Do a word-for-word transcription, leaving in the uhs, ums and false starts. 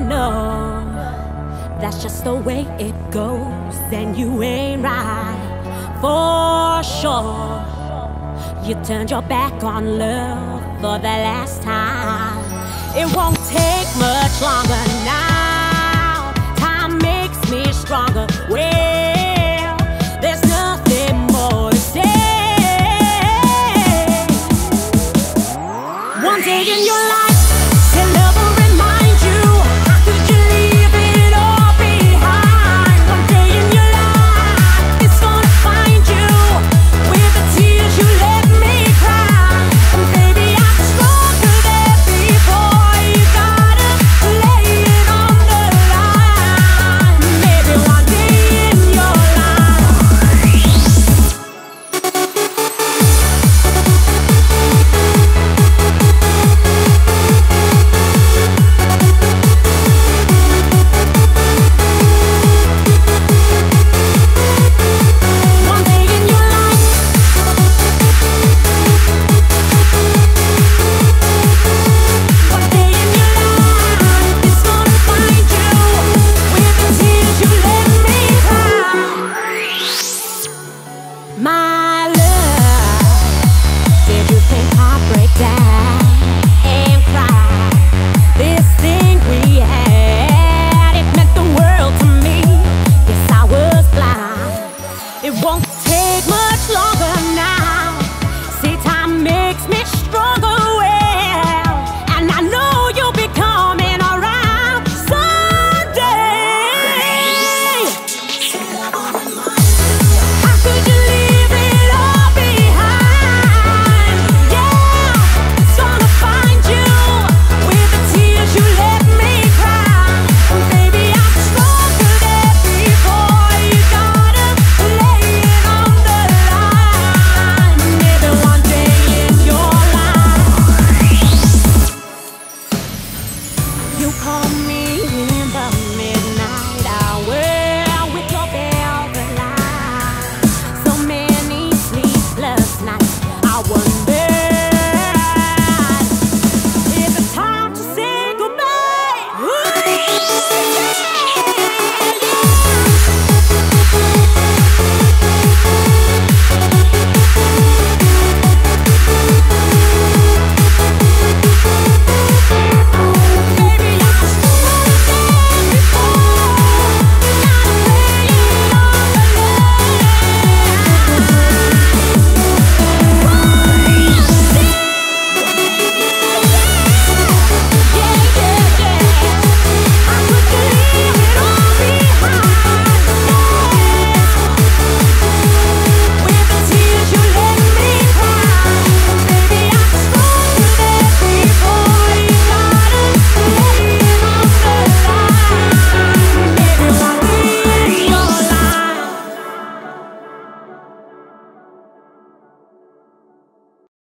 know that's just the way it goes, and you ain't right for sure. You turned your back on love for the last time. It won't take much longer now. Time makes me stronger. Well, there's nothing more to say. One day in your life,